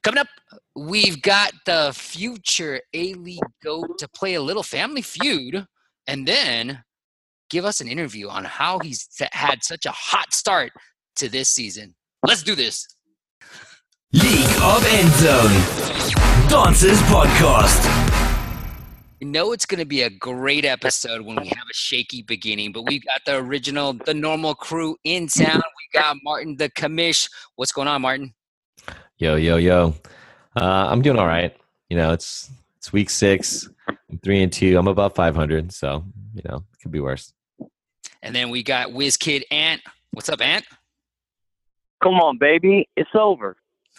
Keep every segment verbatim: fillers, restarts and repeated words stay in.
Coming up, we've got the future A-League GOAT to play a little Family Feud and then give us an interview on how he's had such a hot start to this season. Let's do this. League of Endzone, Dancers Podcast. You know it's going to be a great episode when we have a shaky beginning, but we've got the original, the normal crew in town. We got Martin the Commish. What's going on, Martin? Yo, yo, yo. Uh, I'm doing all right. You know, it's it's week six. I'm three and two. I'm above five hundred, so you know it could be worse. And then we got WizKid Ant. What's up, Ant? Come on, baby, it's over.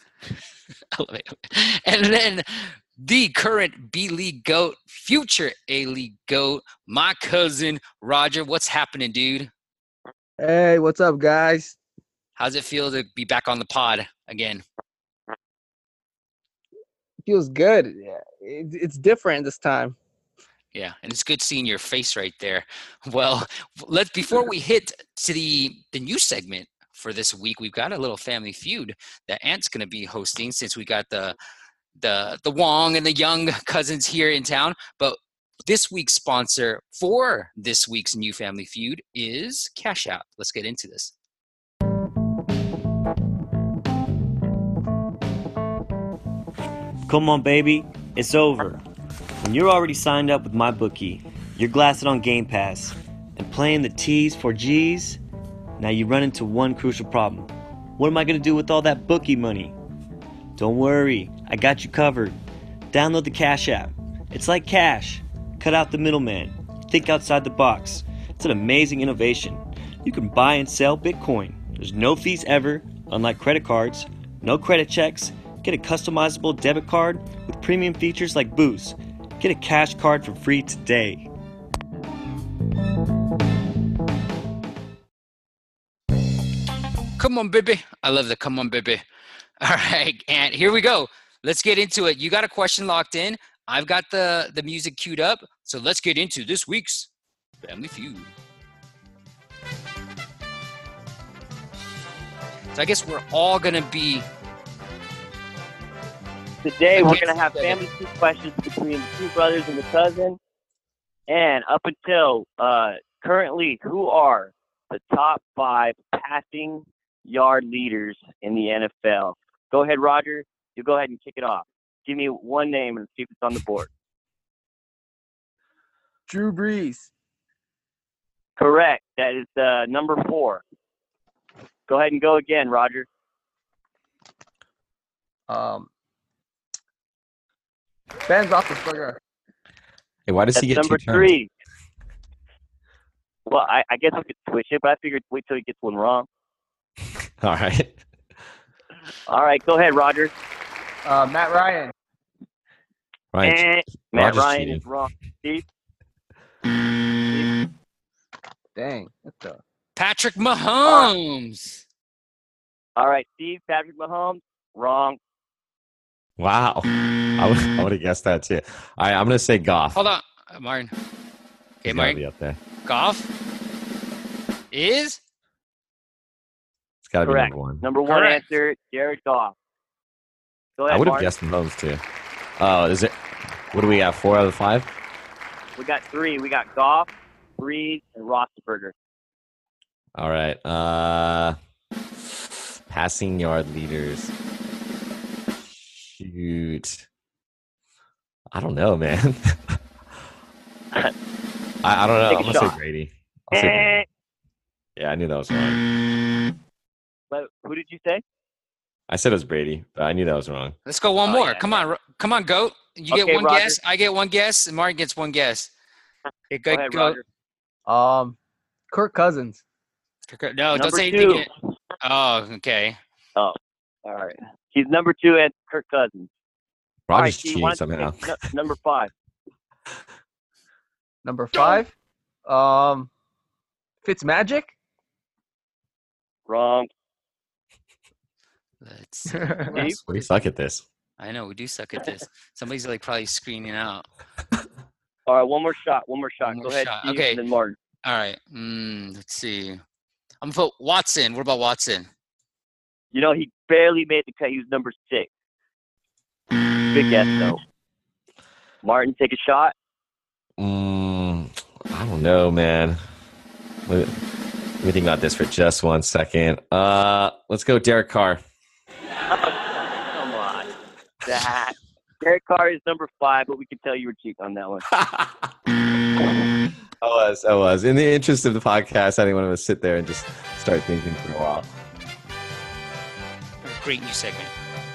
And then the current B-League GOAT, future A-League GOAT, my cousin Roger. What's happening, dude? Hey, what's up, guys? How's it feel to be back on the pod again? Feels good. Yeah, it, it's different this time. Yeah, and it's good seeing your face right there. Well, let's before we hit to the the new segment for this week, we've got a little Family Feud that Ant's going to be hosting since we got the the the Wong and the Young cousins here in town. But this week's sponsor for this week's new Family Feud is Cash App. Let's get into this. Come on, baby, it's over. When you're already signed up with MyBookie, you're glassing on Game Pass, and playing the T's for G's, now you run into one crucial problem. What am I going to do with all that bookie money? Don't worry, I got you covered. Download the Cash App. It's like cash. Cut out the middleman. Think outside the box. It's an amazing innovation. You can buy and sell Bitcoin. There's no fees ever, unlike credit cards, no credit checks. Get a customizable debit card with premium features like Boost. Get a cash card for free today. Come on, baby. I love the come on, baby. All right, and here we go. Let's get into it. You got a question locked in. I've got the, the music queued up. So let's get into this week's Family Feud. So I guess we're all going to be... Today, we're going to have Family Feud questions between the two brothers and the cousin. And up until uh, currently, who are the top five passing yard leaders in the N F L? Go ahead, Roger. You go ahead and kick it off. Give me one name and see if it's on the board. Drew Brees. Correct. That is uh, number four. Go ahead and go again, Roger. Um, Ben Roethlisberger. Hey, why does That's he get number two turns? three. Well, I, I guess we could switch it, but I figured wait till he gets one wrong. All right. All right, go ahead, Roger. Uh, Matt Ryan. Ryan, And Matt Roger's Ryan cheating. is wrong. Steve? Dang. What the? Patrick Mahomes. All right, Steve, Patrick Mahomes, wrong. Wow. I would, I would have guessed that too. All right, I'm going to say Goff. Hold on, uh, Martin. Okay, He's gotta Martin. be up there. Goff is It's got to be Correct. number one. Number one Correct. answer, Jared Goff. Go ahead, I would have Martin. guessed Mahomes too. Oh, is it? What do we have? Four out of five? We got three. We got Goff, Brees, and Roethlisberger. All right. Uh, passing yard leaders. Shoot. I don't know, man. I, I don't know. Take a I'm gonna shot. say Brady. I'll say Brady. Eh, Yeah, I knew that was wrong. but who did you say? I said it was Brady, but I knew that was wrong. Let's go one Oh, more. yeah, Come yeah. on, Ro- come on, Goat. You Okay, get one Roger. guess. I get one guess, and Martin gets one guess. Okay, Go good, ahead, Goat. Roger. Um, Kirk Cousins. No, don't Number say anything. two. yet. Oh, okay. All right. He's number two and Kirk Cousins. All right, Rogers Steve, cheating why don't you somehow. take nu- number five. Number five. Um, Fitzmagic. Wrong. Let's see. Steve? We suck at this. I know we do suck at this. Somebody's like probably screening out. All right, one more shot. One more shot. One more Go ahead, shot. Steve, Okay. and then Martin. All right. Mm, let's see. I'm gonna put Watson. What about Watson? You know, he barely made the cut. He was number six. Good guess, though. Martin, take a shot. Mm, I don't know, man. Let me, let me think about this for just one second. Uh, let's go Derek Carr. Come on. That. Derek Carr is number five, but we can tell you were cheating on that one. I was, I was. In the interest of the podcast, I didn't want to sit there and just start thinking for a while. Great new segment.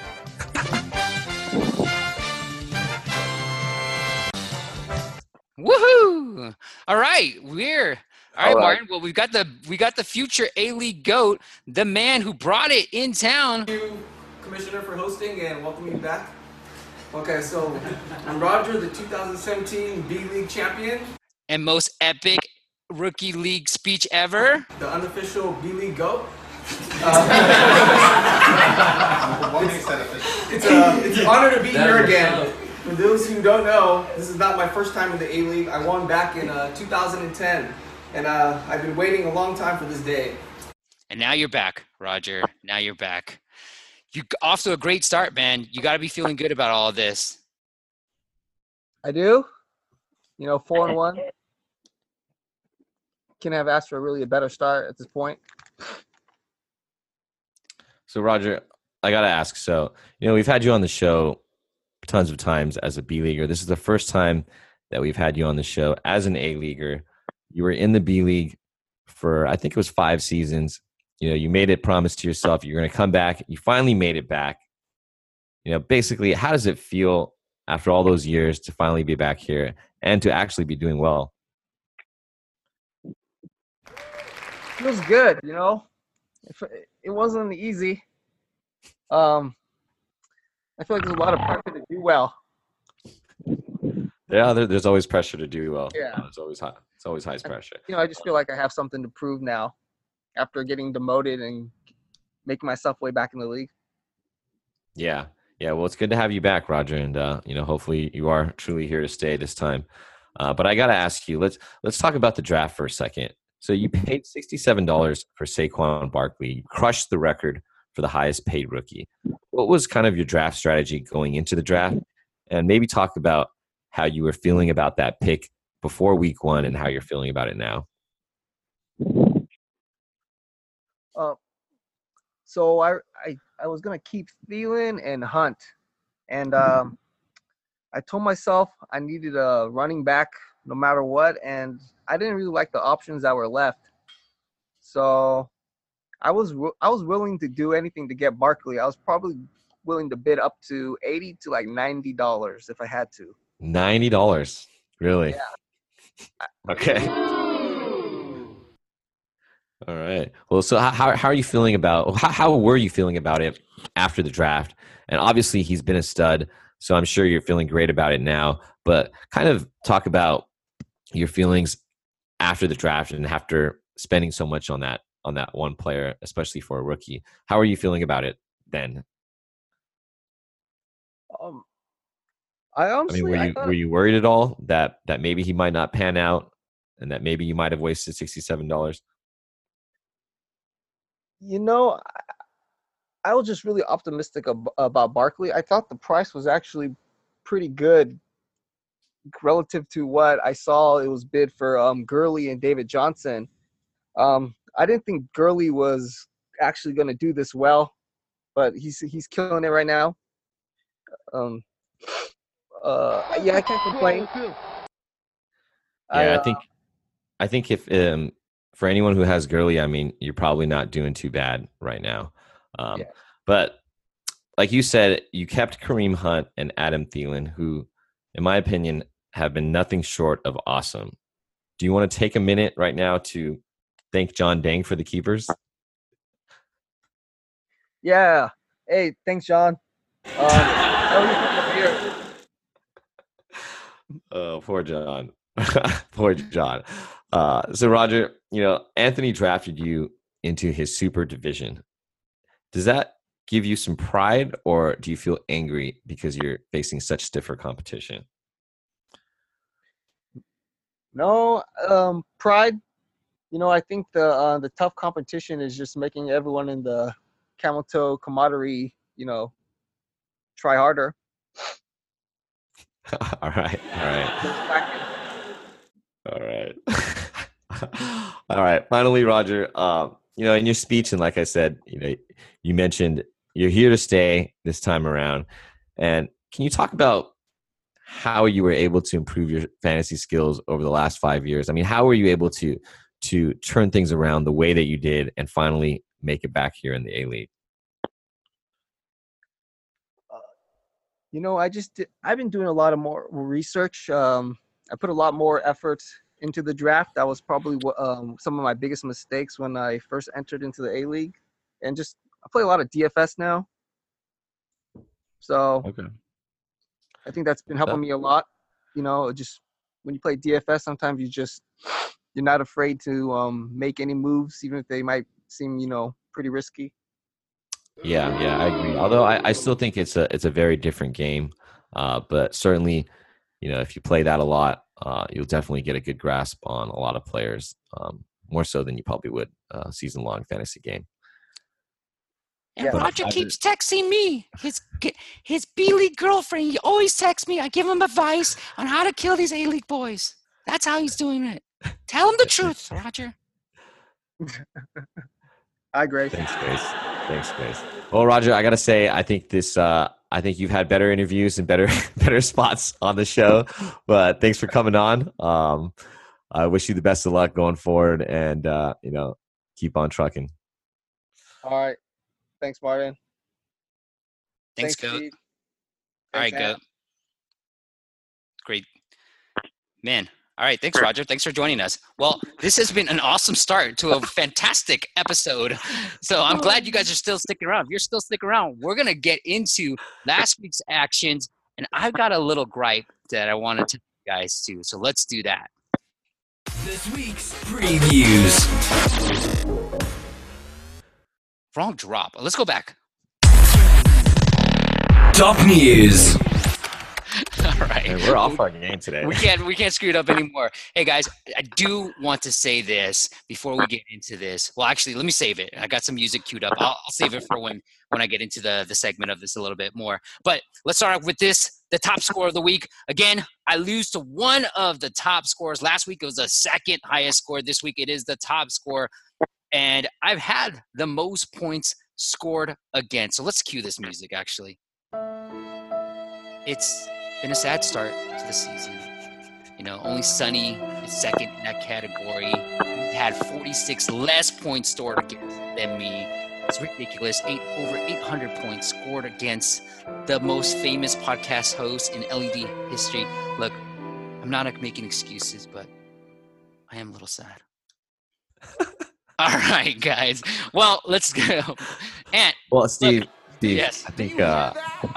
Woohoo! All right, we're all right, All right. Martin. Well, we've got the we got the future A-League GOAT, the man who brought it in town. Thank you, Commissioner, for hosting and welcoming me back. Okay, so I'm Roger, the two thousand seventeen B-League champion, And most epic rookie league speech ever. the unofficial B-League GOAT. What makes that official? It's, a, it's an honor to be here again. For those who don't know, this is not my first time in the A-League. I won back in uh, two thousand ten, and uh, I've been waiting a long time for this day. And now you're back, Roger. Now you're back. You off to a great start, man. You got to be feeling good about all of this. I do. You know, four and one. Can have asked for really a better start at this point. So, Roger, I got to ask. So, you know, we've had you on the show tons of times as a B-Leaguer. This is the first time that we've had you on the show as an A-Leaguer. You were in the B-League for, I think it was five seasons. You know, you made it promise to yourself you're going to come back. You finally made it back. You know, basically, how does it feel after all those years to finally be back here and to actually be doing well? Feels good, you know. If it wasn't easy. Um, I feel like there's a lot of pressure to do well. Yeah, there, there's always pressure to do well. Yeah. It's always high. It's always high pressure. You know, I just feel like I have something to prove now after getting demoted and making myself way back in the league. Yeah. Yeah. Well, it's good to have you back, Roger. And, uh, you know, hopefully you are truly here to stay this time. Uh, but I got to ask you, let's, let's talk about the draft for a second. So you paid sixty-seven dollars for Saquon Barkley. You crushed the record for the highest paid rookie. What was kind of your draft strategy going into the draft? And maybe talk about how you were feeling about that pick before week one and how you're feeling about it now. Uh, so I, I I was gonna keep Thielen and Hunt, and um, I told myself I needed a running back no matter what, and I didn't really like the options that were left. So I was I was willing to do anything to get Barkley. I was probably willing to bid up to eighty to like ninety dollars if I had to. ninety dollars, really? Yeah. Okay. All right. Well, so how how are you feeling about how how were you feeling about it after the draft? And obviously he's been a stud, so I'm sure you're feeling great about it now. But kind of talk about your feelings after the draft and after spending so much on that on that one player, especially for a rookie. How are you feeling about it then? Um, I I honestly, mean, were I you thought, were you worried at all that that maybe he might not pan out and that maybe you might have wasted sixty-seven dollars? you know, I, I was just really optimistic ab- about Barkley. I thought the price was actually pretty good relative to what I saw it was bid for um, Gurley and David Johnson. Um, I didn't think Gurley was actually going to do this well, but he's he's killing it right now. Um, uh, yeah, I can't complain. Yeah, I, I uh, think I think if um, for anyone who has Gurley, I mean, you're probably not doing too bad right now. Um, Yeah. But like you said, you kept Kareem Hunt and Adam Thielen, who, in my opinion, have been nothing short of awesome. Do you want to take a minute right now to thank John Dang for the keepers? yeah. Hey, thanks, John. Um, oh, he's up here. Oh, poor John. Poor John. Uh, so, Roger, you know, Anthony drafted you into his super division. Does that give you some pride, or do you feel angry because you're facing such stiffer competition? No, um, pride. You know, I think the uh, the tough competition is just making everyone in the camel toe camaraderie, you know, try harder. All right. All right. All right. All right. Finally, Roger, um, you know, in your speech, and like I said, you know, you mentioned you're here to stay this time around. And can you talk about how you were able to improve your fantasy skills over the last five years? I mean, how were you able to to turn things around the way that you did and finally make it back here in the A-League? You know, I just did, I've been doing a lot of more research. Um, I put a lot more effort into the draft. That was probably what, um, some of my biggest mistakes when I first entered into the A-League. And just I play a lot of D F S now. So Okay. I think that's been helping me a lot. You know, just when you play D F S, sometimes you just you're not afraid to um, make any moves, even if they might seem, you know, pretty risky. Yeah, yeah, I agree. Although I, I still think it's a it's a very different game. Uh, but certainly, you know, if you play that a lot, uh, you'll definitely get a good grasp on a lot of players, um, more so than you probably would a season-long fantasy game. And Yeah. Roger keeps texting me, his his B-League girlfriend. He always texts me. I give him advice on how to kill these A-League boys. That's how he's doing it. Tell him the truth, Roger. Hi, Grace. Thanks, Grace. Thanks, Grace. Well, Roger, I gotta say, I think this. Uh, I think you've had better interviews and better better spots on the show. But thanks for coming on. Um, I wish you the best of luck going forward, and uh, you know, keep on trucking. All right. Thanks, Martin. Thanks, Goat. Steve. All right, Thanks, Anna. Goat. Great. Man. All right. Thanks, Roger. Thanks for joining us. Well, this has been an awesome start to a fantastic episode. So I'm glad you guys are still sticking around. If you're still sticking around, we're going to get into last week's actions. And I've got a little gripe that I wanted to you guys too. So let's do that. This week's previews. Wrong drop. Let's go back. Top news. All right. Man, we're off our game today. We can't we can't screw it up anymore. Hey guys, I do want to say this before we get into this. Well, actually, let me save it. I got some music queued up. I'll, I'll save it for when when I get into the the segment of this a little bit more. But let's start off with this. The top score of the week. Again, I lose to one of the top scores. Last week it was the second highest score. This week it is the top score. And I've had the most points scored against. So let's cue this music, actually. It's been a sad start to the season. You know, only Sonny is second in that category. He had forty-six less points scored against than me. It's ridiculous. Eight over eight hundred points scored against the most famous podcast host in L E D history. Look, I'm not making excuses, but I am a little sad. All right, guys. Well, let's go. And well, Steve, look, Steve, yes. I think uh,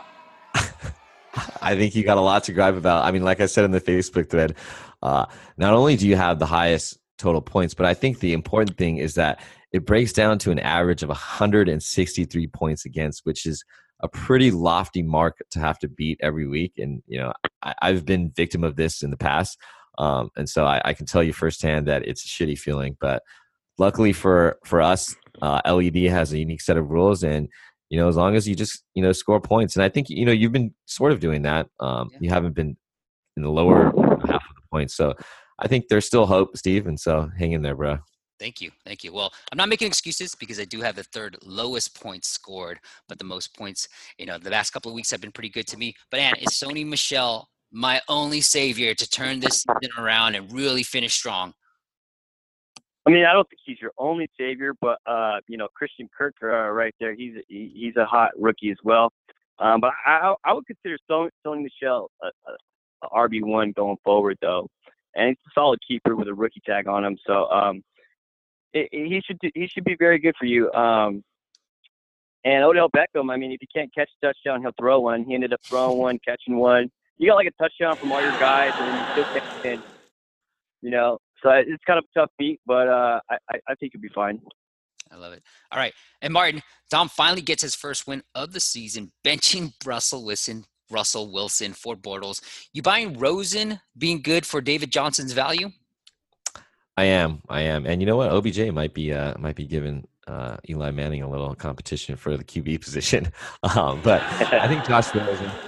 I think you got a lot to gripe about. I mean, like I said in the Facebook thread, uh, not only do you have the highest total points, but I think the important thing is that it breaks down to an average of one hundred sixty-three points against, which is a pretty lofty mark to have to beat every week. And, you know, I, I've been victim of this in the past. Um, and so I, I can tell you firsthand that it's a shitty feeling, but luckily for, for us, uh, L E D has a unique set of rules, and, you know, as long as you just, you know, score points. And I think, you know, you've been sort of doing that. Um, Yeah. You haven't been in the lower half of the points. So I think there's still hope, Steve. And so hang in there, bro. Thank you. Thank you. Well, I'm not making excuses because I do have the third lowest points scored, but the most points, you know, the last couple of weeks have been pretty good to me. But, Ann, is Sony Michel my only savior to turn this season around and really finish strong? I mean, I don't think he's your only savior, but uh, you know, Christian Kirk uh, right there, he's he, he's a hot rookie as well. Um, but I I would consider Sony, Sony Michel a, a, a R B one going forward though, and he's a solid keeper with a rookie tag on him. So um, it, it, he should do, he should be very good for you. Um, and Odell Beckham, I mean, if he can't catch a touchdown, he'll throw one. He ended up throwing one, catching one. You got like a touchdown from all your guys, and then you still can't win. You know. So it's kind of a tough beat, but uh, I, I think he'll be fine. I love it. All right. And Martin, Dom finally gets his first win of the season, benching Russell Wilson, Russell Wilson for Bortles. You buying Rosen being good for David Johnson's value? I am. I am. And you know what? O B J might be uh, might be giving uh, Eli Manning a little competition for the Q B position. Um, but I think Josh Rosen,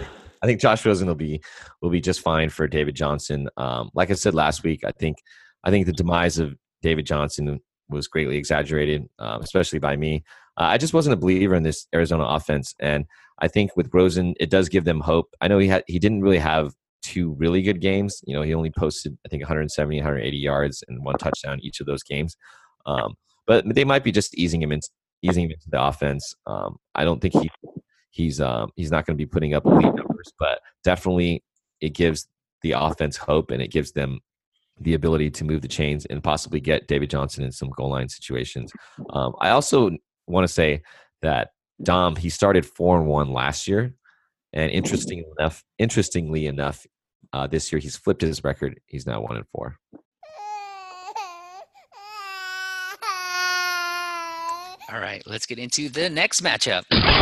I think Josh Rosen will be will be just fine for David Johnson. Um, like I said last week, I think I think the demise of David Johnson was greatly exaggerated, um, especially by me. Uh, I just wasn't a believer in this Arizona offense, and I think with Rosen, it does give them hope. I know he had he didn't really have two really good games. You know, he only posted I think one seventy, one eighty yards and one touchdown each of those games. Um, but they might be just easing him into easing him into the offense. Um, I don't think he he's um, he's not going to be putting up elite numbers, but definitely it gives the offense hope, and it gives them the ability to move the chains and possibly get David Johnson in some goal line situations. Um, I also want to say that Dom, he started four and one last year, and interestingly enough, interestingly enough, uh, this year he's flipped his record. He's now one and four. All right, let's get into the next matchup.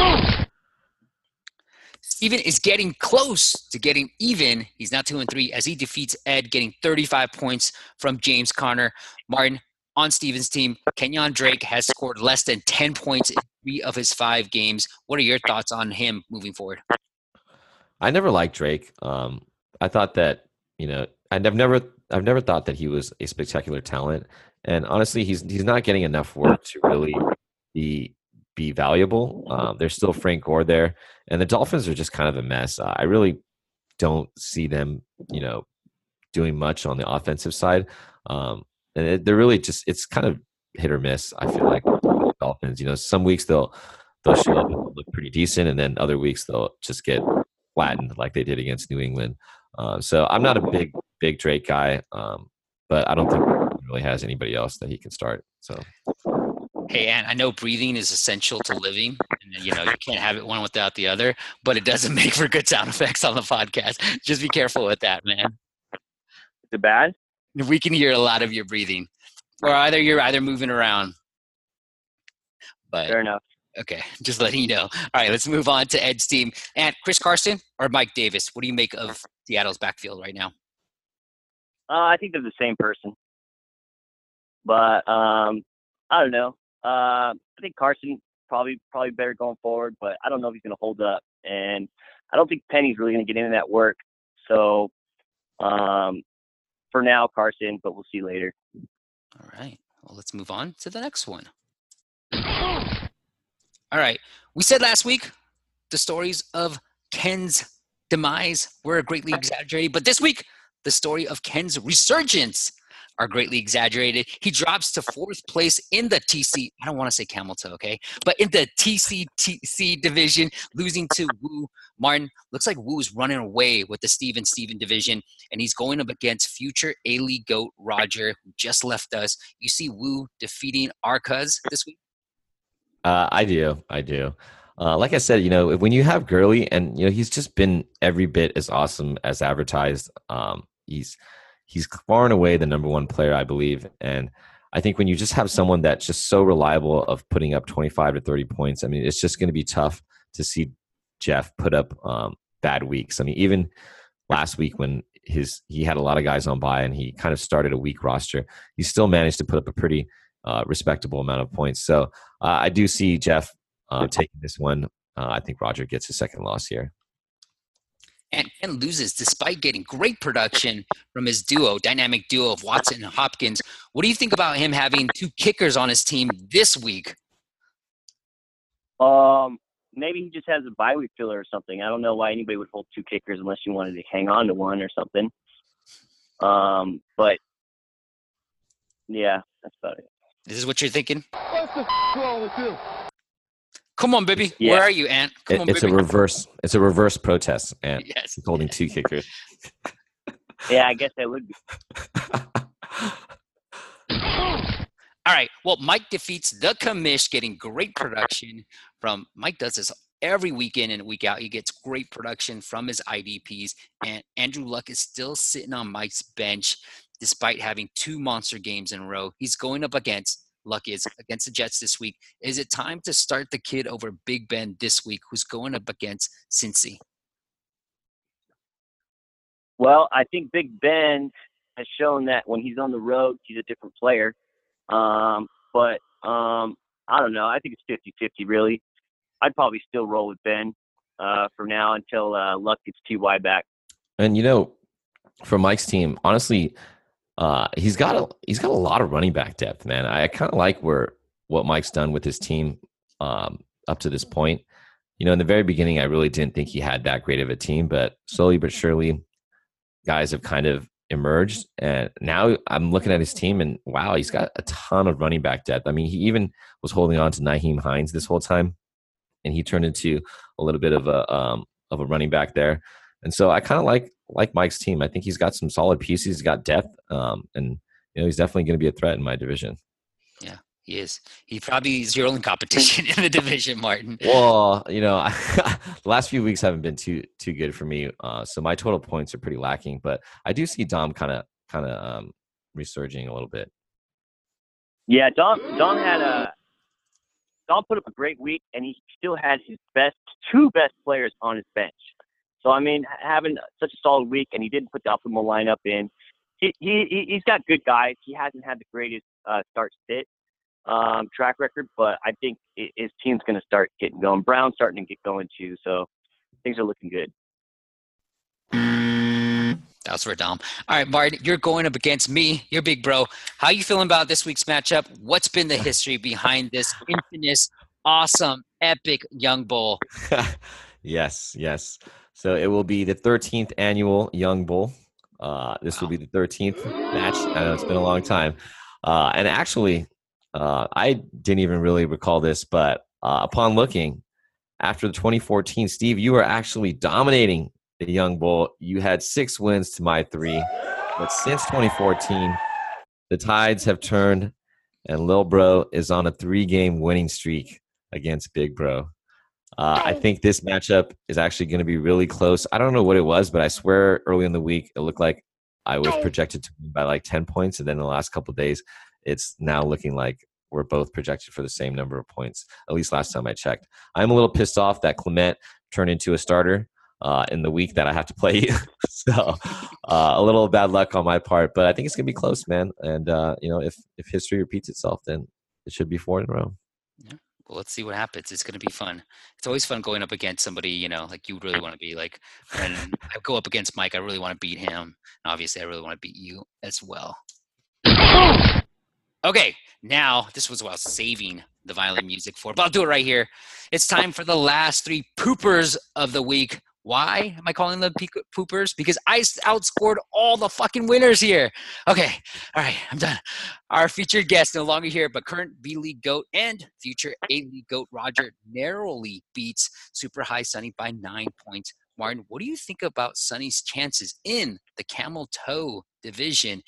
Steven is getting close to getting even. He's now two and three as he defeats Ed, getting thirty-five points from James Conner. Martin, on Steven's team, Kenyon Drake has scored less than ten points in three of his five games. What are your thoughts on him moving forward? I never liked Drake. Um, I thought that, you know, I've never, I've never thought that he was a spectacular talent. And honestly, he's he's not getting enough work to really be be valuable. Um, there's still Frank Gore there, and the Dolphins are just kind of a mess. Uh, I really don't see them, you know, doing much on the offensive side. Um, and it, they're really just, it's kind of hit or miss. I feel like with the Dolphins, you know, some weeks they'll they'll show up and look pretty decent, and then other weeks they'll just get flattened like they did against New England. Um, so I'm not a big big Drake guy, um, but I don't think he really has anybody else that he can start. So. Hey, Ant, I know breathing is essential to living. And, you know, you can't have it one without the other, but it doesn't make for good sound effects on the podcast. Just be careful with that, man. Is it bad? We can hear a lot of your breathing. Or either you're either moving around. But Fair enough. Okay, just letting you know. All right, let's move on to Ed's team. Ant, Chris Carson or Mike Davis? What do you make of Seattle's backfield right now? Uh, I think they're the same person. But um, I don't know. Uh, I think Carson probably probably better going forward, but I don't know if he's going to hold up. And I don't think Penny's really going to get into that work. So um, for now, Carson, but we'll see later. All right. Well, let's move on to the next one. All right. We said last week the stories of Ken's demise were greatly exaggerated, but this week the story of Ken's resurgence are greatly exaggerated. He drops to fourth place in the T C. I don't want to say camel toe, okay? But in the T C T C division, losing to Wu. Martin, looks like Wu's running away with the Steven Steven division, and he's going up against future A-League GOAT Roger, who just left us. You see Wu defeating our cuz this week? Uh, I do. I do. Uh, like I said, you know, when you have Gurley, and, you know, he's just been every bit as awesome as advertised. Um, he's He's far and away the number one player, I believe. And I think when you just have someone that's just so reliable of putting up twenty-five to thirty points, I mean, it's just going to be tough to see Jeff put up um, bad weeks. I mean, even last week when his he had a lot of guys on bye and he kind of started a weak roster, he still managed to put up a pretty uh, respectable amount of points. So uh, I do see Jeff uh, taking this one. Uh, I think Roger gets his second loss here. And Ken loses despite getting great production from his duo, dynamic duo of Watson and Hopkins. What do you think about him having two kickers on his team this week? Um, maybe he just has a bye week filler or something. I don't know why anybody would hold two kickers unless you wanted to hang on to one or something. Um, but yeah, that's about it. This is what you're thinking? What's the f- wrong with you? Come on, baby. Yeah. Where are you, Ant? Come It, on, it's baby. a reverse. It's a reverse protest, and Yes. he's holding two kickers. Yeah, I guess that would be. All right. Well, Mike defeats the commish, getting great production from Mike. Does this every weekend and week out. He gets great production from his I D Ps, and Andrew Luck is still sitting on Mike's bench despite having two monster games in a row. He's going up against Luck is against the Jets this week. Is it time to start the kid over Big Ben this week, who's going up against Cincy? Well, I think Big Ben has shown that when he's on the road, he's a different player. Um, but um, I don't know. I think it's fifty-fifty, really. I'd probably still roll with Ben. uh, from now until uh, Luck gets T Y back. And you know, for Mike's team, honestly, uh, he's got a he's got a lot of running back depth, man. I kind of like where what Mike's done with his team um, up to this point. You know, in the very beginning, I really didn't think he had that great of a team, but slowly but surely, guys have kind of emerged. And now I'm looking at his team, and wow, he's got a ton of running back depth. I mean, he even was holding on to Nyheim Hines this whole time, and he turned into a little bit of a um, of a running back there. And so I kind of like like Mike's team. I think he's got some solid pieces. He's got depth, um, and you know he's definitely going to be a threat in my division. Yeah, he is. He probably is your only competition in the division, Martin. Well, you know, the last few weeks haven't been too too good for me, uh, so my total points are pretty lacking. But I do see Dom kind of kind of um, resurging a little bit. Yeah, Dom Dom had a Dom put up a great week, and he still had his best two best players on his bench. So I mean, having such a solid week, and he didn't put the optimal lineup in. He he he's got good guys. He hasn't had the greatest uh, start sit um, track record, but I think it, his team's going to start getting going. Brown's starting to get going too, so things are looking good. That's for Dom. All right, Martin, you're going up against me. You're big bro. How you feeling about this week's matchup? What's been the history behind this infamous, awesome, epic Young Bowl? Yes, yes. So it will be the thirteenth annual Young Bowl. Uh, this Wow. will be the thirteenth match. I know it's been a long time. Uh, and actually, uh, I didn't even really recall this, but uh, upon looking, after the twenty fourteen, Steve, you were actually dominating the Young Bowl. You had six wins to my three. But since twenty fourteen, the tides have turned, and Lil Bro is on a three-game winning streak against Big Bro. Uh, I think this matchup is actually going to be really close. I don't know what it was, but I swear early in the week, it looked like I was projected to win by like ten points. And then the last couple of days, it's now looking like we're both projected for the same number of points, at least last time I checked. I'm a little pissed off that Clement turned into a starter uh, in the week that I have to play you. so uh, a little bad luck on my part, but I think it's going to be close, man. And, uh, you know, if, if history repeats itself, then it should be four in a row. Yeah. Well, let's see what happens. It's going to be fun. It's always fun going up against somebody, you know, like you really want to be. Like when I go up against Mike, I really want to beat him. And obviously, I really want to beat you as well. Okay, now this was what I was saving the violin music for, but I'll do it right here. It's time for the last three poopers of the week. Why am I calling them poopers? Because I outscored all the fucking winners here. Okay, all right, I'm done. Our featured guest, no longer here, but current B-League GOAT and future A-League GOAT Roger narrowly beats Super High Sunny by nine points. Martin, what do you think about Sunny's chances in the Camel Toe division?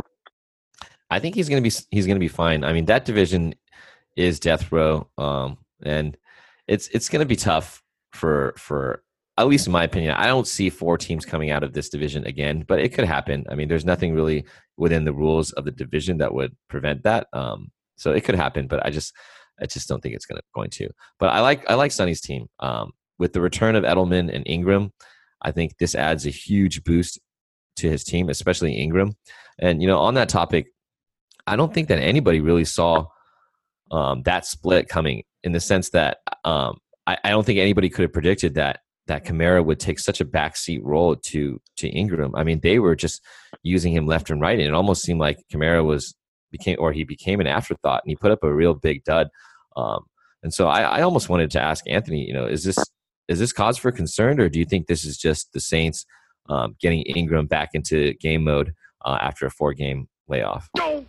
I think he's gonna be he's gonna be fine. I mean, that division is death row, um, and it's it's gonna be tough for for. At least in my opinion. I don't see four teams coming out of this division again, but it could happen. I mean, there's nothing really within the rules of the division that would prevent that. Um, so it could happen, but I just, I just don't think it's gonna going to. But I like, I like Sonny's team. Um, with the return of Edelman and Ingram, I think this adds a huge boost to his team, especially Ingram. And you know, on that topic, I don't think that anybody really saw um, that split coming. In the sense that um, I, I don't think anybody could have predicted that. that Kamara would take such a backseat role to to Ingram. I mean, they were just using him left and right, and it almost seemed like Kamara was became or he became an afterthought, and he put up a real big dud. Um, and so I, I almost wanted to ask Anthony, you know, is this is this cause for concern, or do you think this is just the Saints um, getting Ingram back into game mode uh, after a four game layoff?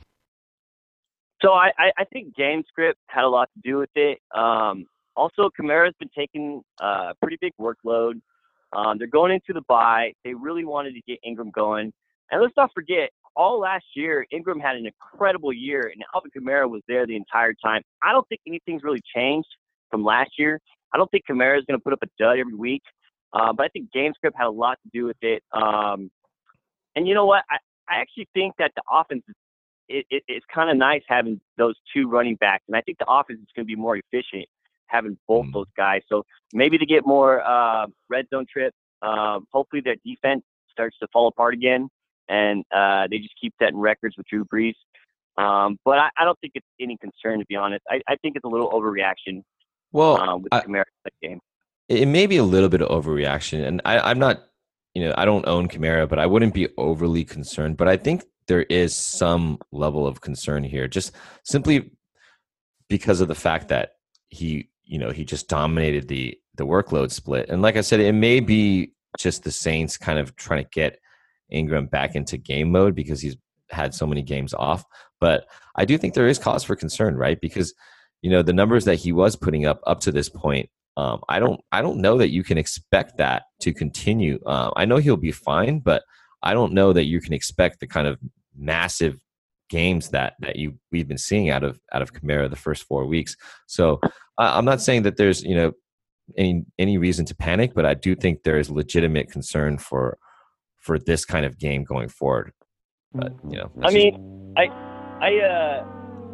So I, I think game script had a lot to do with it. Um, Also, Kamara's been taking uh, a pretty big workload. Um, they're going into the bye. They really wanted to get Ingram going. And let's not forget, all last year, Ingram had an incredible year, and Alvin Kamara was there the entire time. I don't think anything's really changed from last year. I don't think Kamara is going to put up a dud every week. Uh, but I think game script had a lot to do with it. Um, and you know what? I, I actually think that the offense is it, it, it's kind of nice having those two running backs. And I think the offense is going to be more efficient having both those guys. So maybe to get more uh, red zone trips, um, hopefully their defense starts to fall apart again, and uh, they just keep setting records with Drew Brees. Um, but I, I don't think it's any concern, to be honest. I, I think it's a little overreaction well, uh, with I, the Kamara game. it may be a little bit of overreaction, and I, I'm not, you know, I don't own Kamara, but I wouldn't be overly concerned. But I think there is some level of concern here, just simply because of the fact that he, you know, he just dominated the the workload split. And like I said, it may be just the Saints kind of trying to get Ingram back into game mode because he's had so many games off. But I do think there is cause for concern, right? Because, you know, the numbers that he was putting up up to this point, um, I don't I don't know that you can expect that to continue. Uh, I know he'll be fine, but I don't know that you can expect the kind of massive games that that you we've been seeing out of out of Kamara the first four weeks. So uh, I'm not saying that there's, you know, any any reason to panic, but I do think there is legitimate concern for for this kind of game going forward. But you know, I mean, I I uh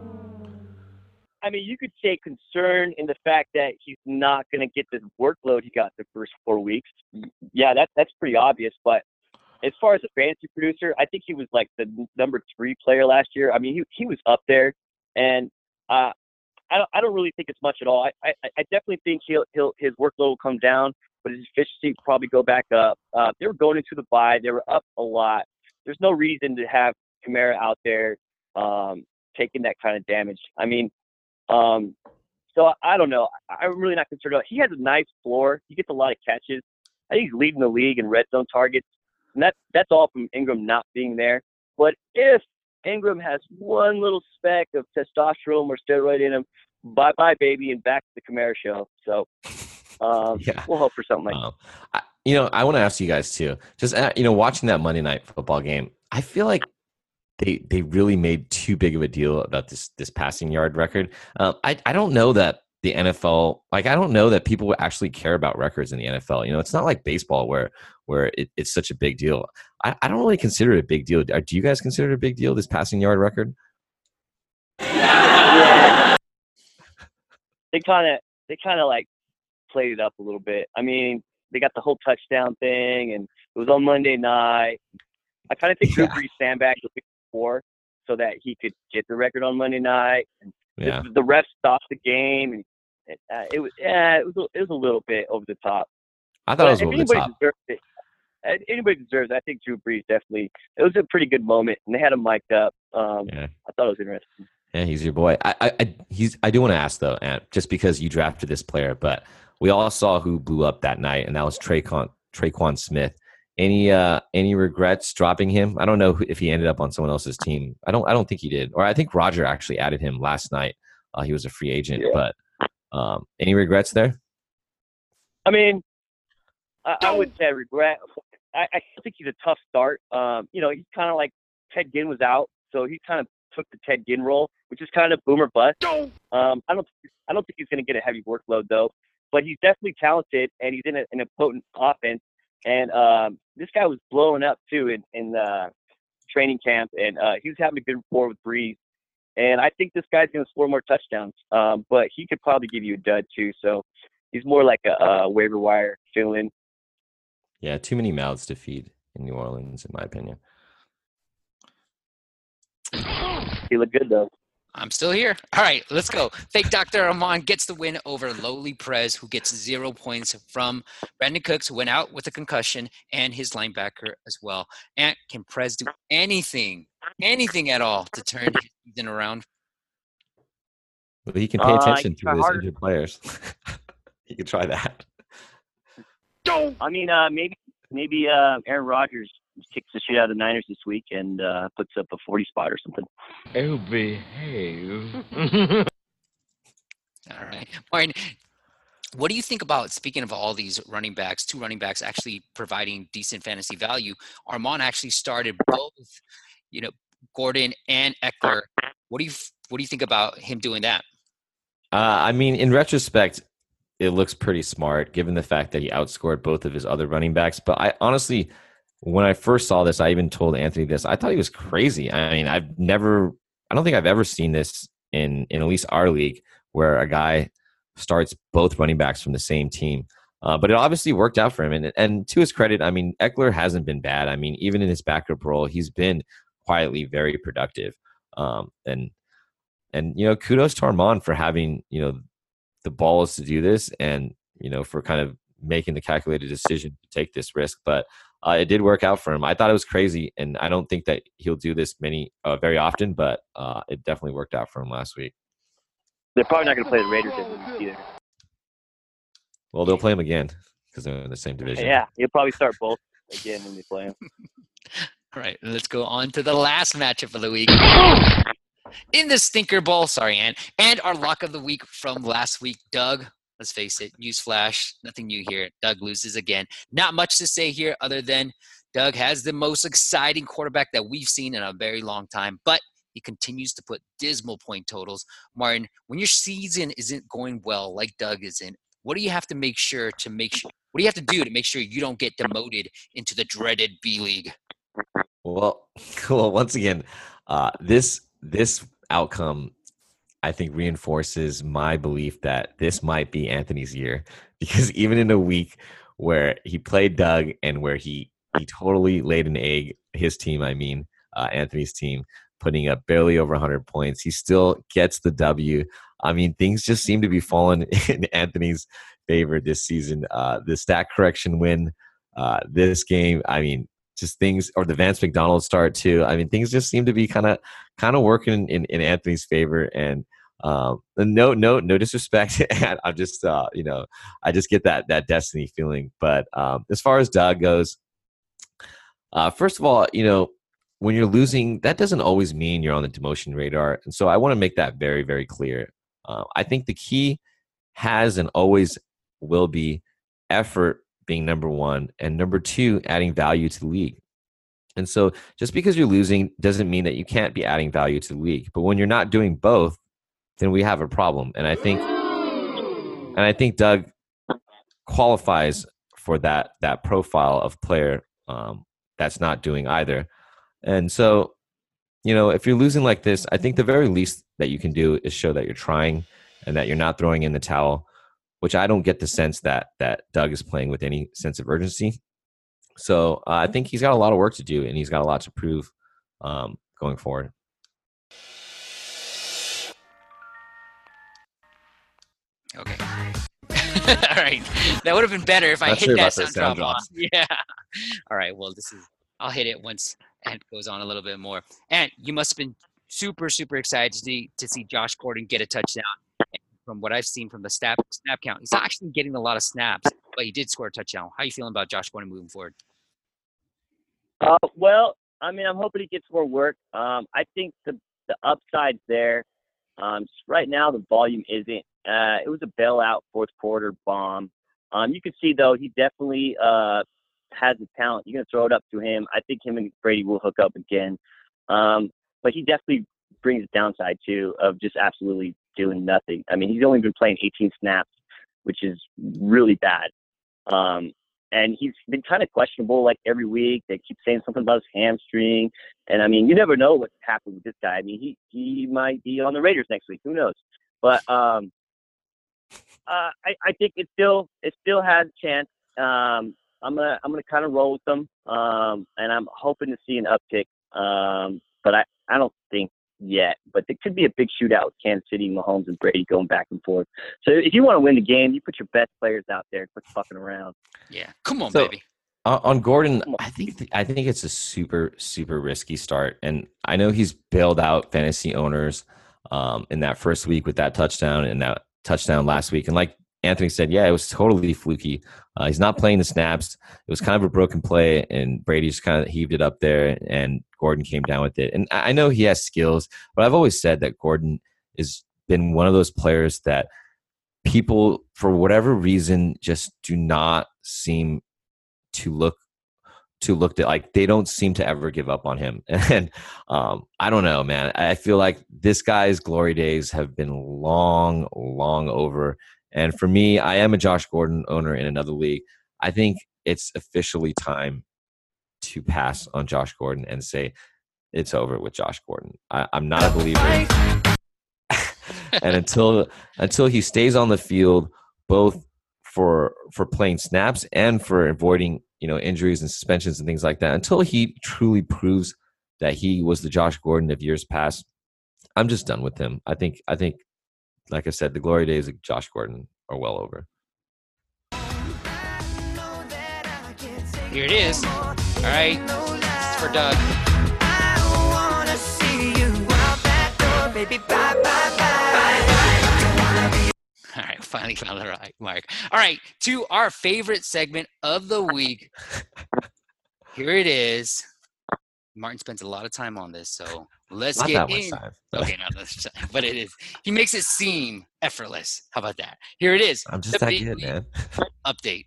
I mean, you could say concern in the fact that he's not going to get the workload he got the first four weeks. Yeah, that that's pretty obvious. But as far as a fantasy producer, I think he was like the number three player last year. I mean, he he was up there, and uh, I don't I don't really think it's much at all. I I, I definitely think he'll he'll his workload will come down, but his efficiency will probably go back up. Uh, they were going into the bye, they were up a lot. There's no reason to have Kamara out there um, taking that kind of damage. I mean, um, so I don't know. I'm really not concerned about it. He has a nice floor. He gets a lot of catches. I think he's leading the league in red zone targets. And that, that's all from Ingram not being there. But if Ingram has one little speck of testosterone or steroid in him, bye-bye, baby, and back to the Kamara show. So um, yeah. We'll hope for something like um, that. I, you know, I want to ask you guys, too. Just, uh, you know, watching that Monday Night Football game, I feel like they they really made too big of a deal about this this passing yard record. Um, I, I don't know that the N F L, like, I don't know that people actually care about records in the N F L. You know, it's not like baseball where where it, it's such a big deal. I, I don't really consider it a big deal. Do you guys consider it a big deal, this passing yard record? Yeah. They kind of they kind of like played it up a little bit. I mean, they got the whole touchdown thing, and it was on Monday night. I kind of think Drew Brees sandbagged the week before so that he could get the record on Monday night. And yeah. the, the ref stopped the game, and it, uh, it was yeah, it was a, it was a little bit over the top. I thought but it was over the top. It, anybody deserves it. I think Drew Brees definitely. It was a pretty good moment, and they had him mic'd up. Um, yeah. I thought it was interesting. Yeah, he's your boy. I, I, I he's. I do want to ask though, Ant, just because you drafted this player, but we all saw who blew up that night, and that was Traquan, Traquan Smith. Any uh, any regrets dropping him? I don't know if he ended up on someone else's team. I don't. I don't think he did. Or I think Roger actually added him last night. Uh, he was a free agent, yeah. but um, any regrets there? I mean, I, I would say regret. I, I think he's a tough start. Um, you know, he's kind of like Ted Ginn was out, so he kind of took the Ted Ginn role, which is kind of boomer bust. Um, I don't. I don't think he's going to get a heavy workload though. But he's definitely talented, and he's in a, in a potent offense. And um, this guy was blowing up, too, in, in uh, training camp. And uh, he was having a good rapport with Brees. And I think this guy's going to score more touchdowns. Um, but he could probably give you a dud, too. So he's more like a, a waiver wire fill-in. Yeah, too many mouths to feed in New Orleans, in my opinion. He looked good, though. I'm still here. All right, let's go. Fake Doctor Armand gets the win over Lowly Prez, who gets zero points from Brandon Cooks, who went out with a concussion, and his linebacker as well. And can Prez do anything, anything at all to turn his season around? Well, he can pay attention uh, to his injured players. He can try that. I mean, uh, maybe maybe uh, Aaron Rodgers kicks the shit out of the Niners this week and uh, puts up a forty spot or something. Oh, behave. All right. Martin, what do you think about, speaking of all these running backs, two running backs actually providing decent fantasy value? Armand actually started both, you know, Gordon and Eckler. What do you what do you think about him doing that? Uh, I mean, in retrospect, it looks pretty smart given the fact that he outscored both of his other running backs. But I honestly, when I first saw this, I even told Anthony this. I thought he was crazy. I mean, I've never, I don't think I've ever seen this in, in at least our league where a guy starts both running backs from the same team. Uh, but it obviously worked out for him. And, and to his credit, I mean, Eckler hasn't been bad. I mean, even in his backup role, he's been quietly very productive. Um, and, and, you know, kudos to Armand for having, you know, the balls to do this. And you know, for kind of making the calculated decision to take this risk. But uh, it did work out for him. I thought it was crazy, and I don't think that he'll do this many uh, very often, but uh, it definitely worked out for him last week. They're probably not going to play the Raiders this week either. Well, they'll play him again because they're in the same division. Yeah, he'll probably start both again when they play him. All right, let's go on to the last matchup of the week. In the Stinker Bowl, sorry, Ann, and our lock of the week from last week, Doug. Let's face it, newsflash, nothing new here. Doug loses again. Not much to say here other than Doug has the most exciting quarterback that we've seen in a very long time, but he continues to put dismal point totals. Martin, when your season isn't going well like Doug isn't, what do you have to make sure to make sure, what do you have to do to make sure you don't get demoted into the dreaded B League? Well, well, once again, uh, this this outcome, I think, reinforces my belief that this might be Anthony's year, because even in a week where he played Doug and where he he totally laid an egg, his team, I mean, uh, Anthony's team, putting up barely over one hundred points, he still gets the W. I mean, things just seem to be falling in Anthony's favor this season. Uh, the stat correction win, uh, this game, I mean, just things, or the Vance McDonald start too. I mean, things just seem to be kind of kind of working in, in Anthony's favor. And um, no, no, no disrespect. I'm just, uh, you know, I just get that that destiny feeling. But um, as far as Doug goes, uh, first of all, you know, when you're losing, that doesn't always mean you're on the demotion radar. And so I want to make that very, very clear. Uh, I think the key has and always will be effort being number one, and number two, adding value to the league. And so just because you're losing doesn't mean that you can't be adding value to the league. But when you're not doing both, then we have a problem. And I think and I think Doug qualifies for that that profile of player um, that's not doing either. And so, you know, if you're losing like this, I think the very least that you can do is show that you're trying and that you're not throwing in the towel, which I don't get the sense that that Doug is playing with any sense of urgency. So uh, I think he's got a lot of work to do, and he's got a lot to prove um, going forward. Okay. All right. That would have been better if I Not hit sure that about sound those sound drop. drops. Yeah. All right. Well, this is, I'll hit it once Ant goes on a little bit more. And you must have been super, super excited to see, to see Josh Gordon get a touchdown. And from what I've seen from the snap, snap count, he's not actually getting a lot of snaps, but he did score a touchdown. How are you feeling about Josh Gordon moving forward? Uh, well, I mean, I'm hoping he gets more work. Um, I think the the upside's there. Um, just right now, the volume isn't. Uh, it was a bailout fourth quarter bomb. Um, you can see, though, he definitely uh, has the talent. You're going to throw it up to him. I think him and Brady will hook up again. Um, but he definitely brings the downside, too, of just absolutely doing nothing. I mean, he's only been playing eighteen snaps, which is really bad. Um, and he's been kind of questionable, like, every week. They keep saying something about his hamstring. And, I mean, you never know what's happening with this guy. I mean, he, he might be on the Raiders next week. Who knows? But um, uh, I, I think it still it still has a chance. Um, I'm gonna I'm gonna kind of roll with them, um, and I'm hoping to see an uptick. Um, but I, I don't think yet. But there could be a big shootout with Kansas City, Mahomes, and Brady going back and forth. So if you want to win the game, you put your best players out there. Quit fucking around. Yeah. Come on, So- baby. Uh, on Gordon, I think th- I think it's a super super risky start, and I know he's bailed out fantasy owners um, in that first week with that touchdown and that touchdown last week. And like Anthony said, yeah, it was totally fluky. Uh, he's not playing the snaps. It was kind of a broken play, and Brady just kind of heaved it up there, and Gordon came down with it. And I I know he has skills, but I've always said that Gordon has been one of those players that people, for whatever reason, just do not seem to look to look at, like, they don't seem to ever give up on him. And um, I don't know, man. I feel like this guy's glory days have been long, long over. And for me, I am a Josh Gordon owner in another league. I think it's officially time to pass on Josh Gordon and say it's over with Josh Gordon. I, I'm not a believer. And until until he stays on the field, both for for playing snaps and for avoiding, you know, injuries and suspensions and things like that, until he truly proves that he was the Josh Gordon of years past, I'm just done with him. I think I think, like I said, the glory days of Josh Gordon are well over. Here it is. All right. This is for Doug. All right, finally found the right mark. All right, to our favorite segment of the week. Here it is. Martin spends a lot of time on this, so let's Not get that much in. time. Okay, not that much time, but it is. He makes it seem effortless. How about that? Here it is. I'm just the that big good, league man. update.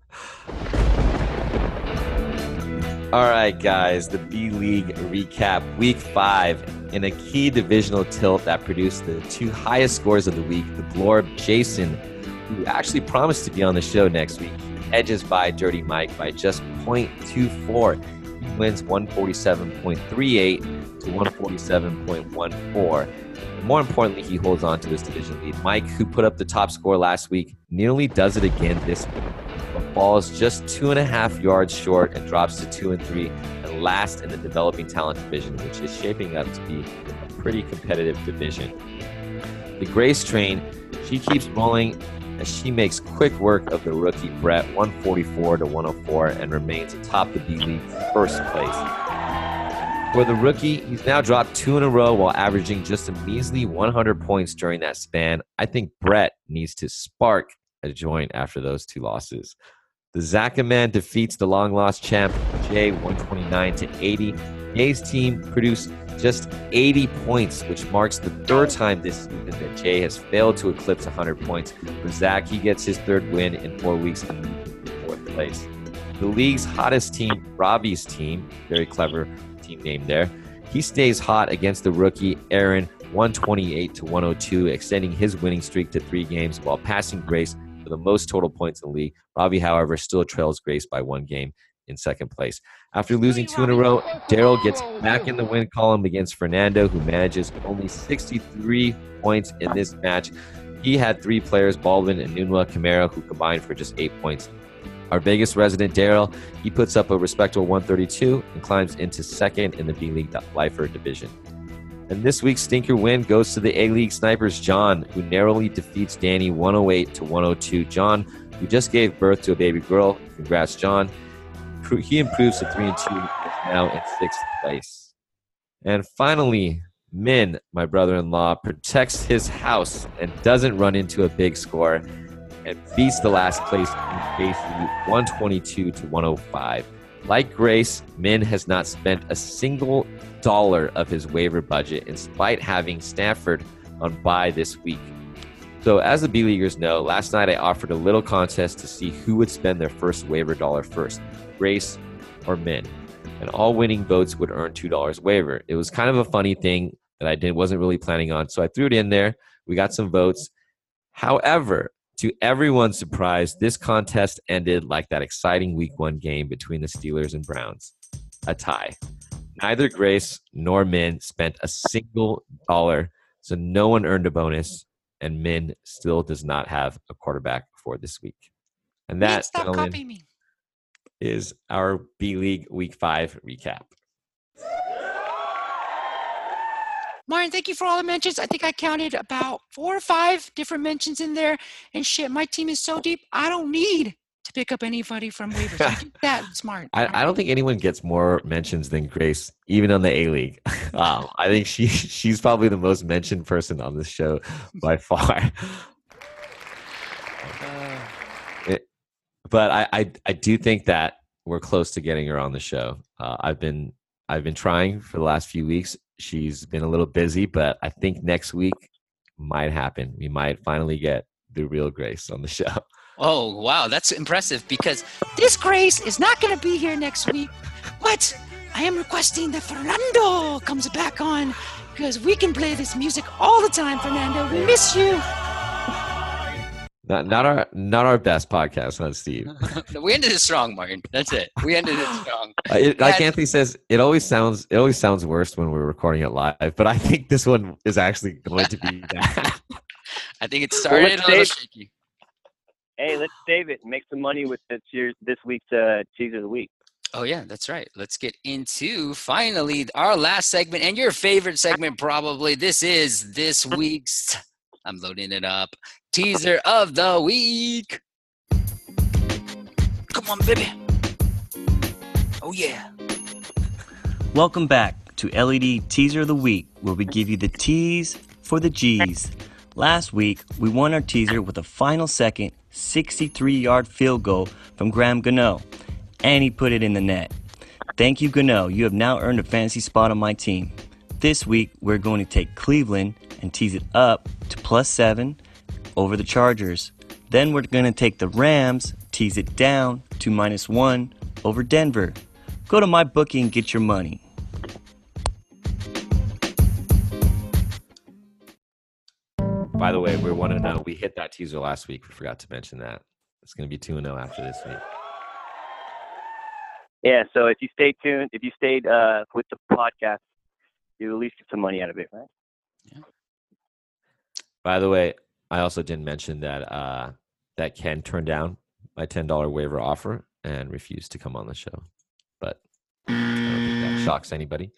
All right, guys, the B-League recap, week five. In a key divisional tilt that produced the two highest scores of the week, the Blorb Jason, who actually promised to be on the show next week, edges by Dirty Mike by just point two four. He wins one forty-seven point three eight to one forty-seven point one four. And more importantly, he holds on to his division lead. Mike, who put up the top score last week, nearly does it again this week, but falls just two and a half yards short and drops to two and three. Last in the developing talent division, which is shaping up to be a pretty competitive division. The Grace train, she keeps rolling as she makes quick work of the rookie Brett, one forty-four to one oh four, and remains atop the B-League first place. For the rookie, he's now dropped two in a row while averaging just a measly one hundred points during that span. I think Brett needs to spark a joint after those two losses. The Zackaman defeats the long-lost champ, Jay, one twenty-nine to eighty. Jay's team produced just eighty points, which marks the third time this season that Jay has failed to eclipse one hundred points. For Zach, he gets his third win in four weeks and moves into fourth place. The league's hottest team, Robbie's team, very clever team name there, he stays hot against the rookie, Aaron, one twenty-eight to one oh two, extending his winning streak to three games while passing Grace for the most total points in the league. Robbie, however, still trails Grace by one game in second place. After losing two in a row, Daryl gets back in the win column against Fernando, who manages only sixty-three points in this match. He had three players, Baldwin and Nunwa Camara, who combined for just eight points. Our Vegas resident, Daryl, he puts up a respectable one thirty-two and climbs into second in the B-League Lifer division. And this week's stinker win goes to the A-League Snipers, John, who narrowly defeats Danny one oh eight to one oh two. John, who just gave birth to a baby girl. Congrats, John. He improves to three and two and is now in sixth place. And finally, Min, my brother-in-law, protects his house and doesn't run into a big score and beats the last place in one twenty-two to one oh five. Like Grace, Min has not spent a single dollar of his waiver budget in spite having Stanford on bye this week. So as the B-Leaguers know, last night I offered a little contest to see who would spend their first waiver dollar first, Grace or Min. And all winning votes would earn two dollars waiver. It was kind of a funny thing that I didn't, wasn't really planning on, so I threw it in there. We got some votes. However, to everyone's surprise, this contest ended like that exciting week one game between the Steelers and Browns, a tie. Neither Grace nor Min spent a single dollar, so no one earned a bonus, and Min still does not have a quarterback for this week. And that, Stop gentlemen, copying me. is our B-League Week five recap. Martin, thank you for all the mentions. I think I counted about four or five different mentions in there. And shit, my team is so deep, I don't need to pick up anybody from waivers. I think that's smart. I, I don't think anyone gets more mentions than Grace, even on the A-League. Um, I think she she's probably the most mentioned person on this show by far. It, but I, I I do think that we're close to getting her on the show. Uh, I've been I've been trying for the last few weeks. She's been a little busy, but I think next week might happen. We might finally get the real Grace on the show. Oh, wow. That's impressive because this Grace is not going to be here next week. But I am requesting that Fernando comes back on because we can play this music all the time, Fernando. We miss you. Not not our not our best podcast, huh, Steve? We ended it strong, Martin. That's it. We ended it strong. Uh, it, like Yeah. Anthony says, it always sounds it always sounds worse when we're recording it live. But I think this one is actually going to be bad. I think it started let's a little save- shaky. Hey, let's save it and make some money with this year, this week's uh, Cheese of the Week. Oh, yeah, that's right. Let's get into, finally, our last segment and your favorite segment probably. This is this week's, I'm loading it up, teaser of the week. Come on, baby. Oh, yeah. Welcome back to L E D Teaser of the Week, where we give you the T's for the G's. Last week, we won our teaser with a final second sixty-three-yard field goal from Graham Gano, and he put it in the net. Thank you, Gano. You have now earned a fantasy spot on my team. This week, we're going to take Cleveland and tease it up to plus seven over the Chargers. Then we're going to take the Rams, tease it down to minus one over Denver. Go to MyBookie and get your money. By the way, we want to know, we hit that teaser last week. We forgot to mention that. It's going to be two and oh after this week. Yeah, so if you stay tuned, if you stayed uh, with the podcast, you at least get some money out of it, right? Yeah. By the way, I also didn't mention that uh, that Ken turned down my ten dollars waiver offer and refused to come on the show. But I don't think that shocks anybody.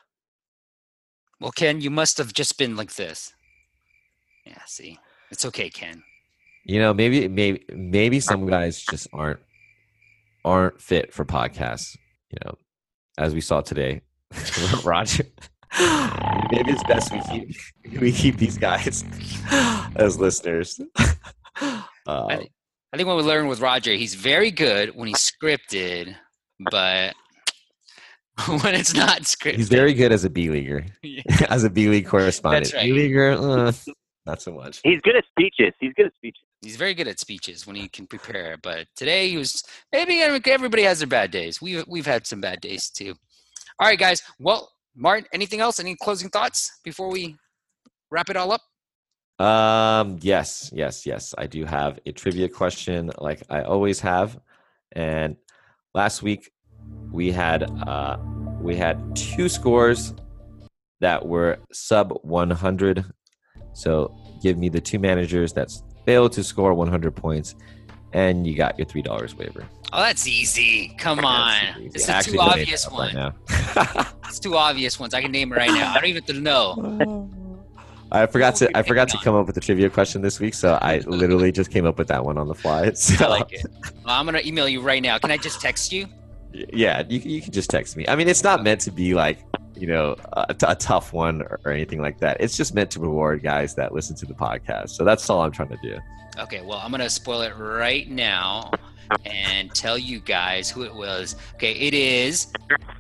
Well, Ken, you must have just been like this. Yeah, see, it's okay, Ken. You know, maybe maybe maybe some guys just aren't aren't fit for podcasts. You know, as we saw today, Roger. Maybe it's best we keep we keep these guys as listeners. Uh, I, th- I think what we learned with Roger, he's very good when he's scripted, but when it's not scripted, he's very good as a B leaguer, Yeah. as a B league correspondent. That's right. B leaguer, uh, not so much. He's good at speeches. He's good at speeches. He's very good at speeches when he can prepare. But today he was maybe everybody has their bad days. We've we've had some bad days too. All right, guys. Well, Martin, anything else? Any closing thoughts before we wrap it all up? Um, yes, yes, yes. I do have a trivia question, like I always have. And last week we had uh, we had two scores that were sub one hundred. So give me the two managers that failed to score one hundred points, and you got your three dollars waiver. Oh, that's easy. Come on. Easy. It's I the actually two can name obvious that up ones. right now. It's two obvious ones. I can name it right now. I don't even have to know. I forgot Who are we to I forgot to picking come up with a trivia question this week, so I literally just came up with that one on the fly. So, I like it. Well, I'm going to email you right now. Can I just text you? yeah, you you can just text me. I mean, it's not meant to be like, you know, a, t- a tough one or, or anything like that. It's just meant to reward guys that listen to the podcast. So that's all I'm trying to do. Okay, well, I'm going to spoil it right now and tell you guys who it was. Okay, it is.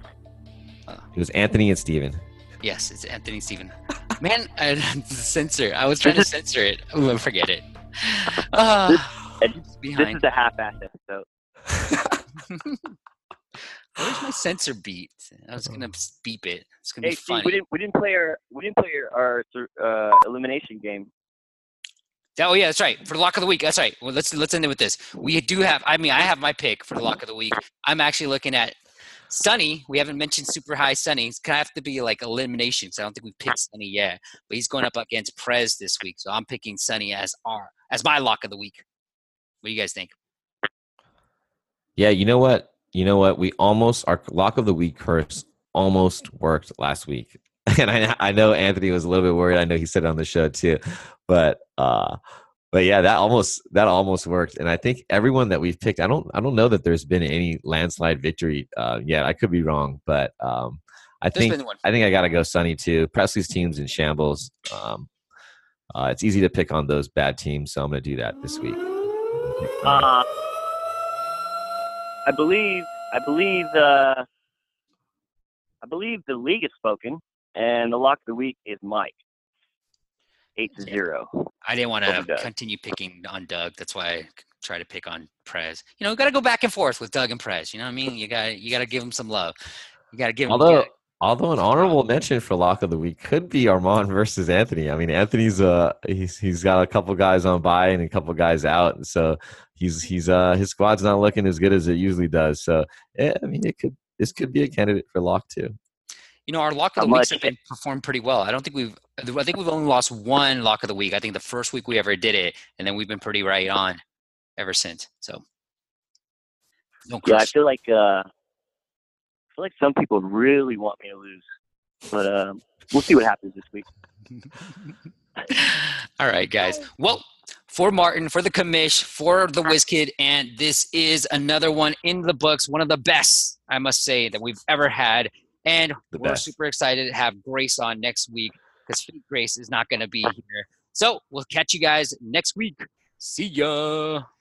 It was Anthony and Steven. Yes, it's Anthony Steven. Man, I censor. I was trying to censor it. Oh, forget it. Uh, This behind. is a half-assed episode. Where's my censor beat? I was gonna beep it. It's gonna Hey, be Steve, funny. we didn't we didn't play our we didn't play our, our uh, elimination game. Oh yeah, that's right. For the lock of the week, that's right. Well, let's let's end it with this. We do have. I mean, I have my pick for the lock of the week. I'm actually looking at Sonny. We haven't mentioned super high Sonny. It's gonna have to be like elimination. So I don't think we've picked Sonny yet. But he's going up against Prez this week. So I'm picking Sonny as our as my lock of the week. What do you guys think? Yeah, you know what? You know what? We almost, our lock of the week curse almost worked last week. And I I know Anthony was a little bit worried. I know he said it on the show too. But uh but yeah, that almost that almost worked. And I think everyone that we've picked, I don't I don't know that there's been any landslide victory uh yet. I could be wrong, but um I There's think been one. I think I gotta go Sonny too. Presley's team's in shambles. Um uh it's easy to pick on those bad teams, so I'm gonna do that this week. Uh, I believe I believe uh, I believe the league has spoken, and the lock of the week is Mike. Eight to Yeah. zero. I didn't want Over to Doug. continue picking on Doug. That's why I try to pick on Prez. You know, we got to go back and forth with Doug and Prez. You know what I mean? You got you got to give him some love. You got to give him. Although, although an honorable mention for lock of the week could be Armand versus Anthony. I mean, Anthony's uh he's he's got a couple guys on bye and a couple guys out, and so he's he's uh his squad's not looking as good as it usually does. So yeah, I mean, it could this could be a candidate for lock too. You know, our lock of How the weeks much? have been performed pretty well. I don't think we've. I think we've only lost one lock of the week. I think the first week we ever did it, and then we've been pretty right on ever since. So, no Yeah, I crush. feel like uh, I feel like some people really want me to lose, but um, we'll see what happens this week. All right, guys. Well, for Martin, for the commish, for the WizKid, and this is another one in the books, one of the best I must say, that we've ever had. And The we're best. super excited to have Grace on next week because Grace is not going to be here. So we'll catch you guys next week. See ya.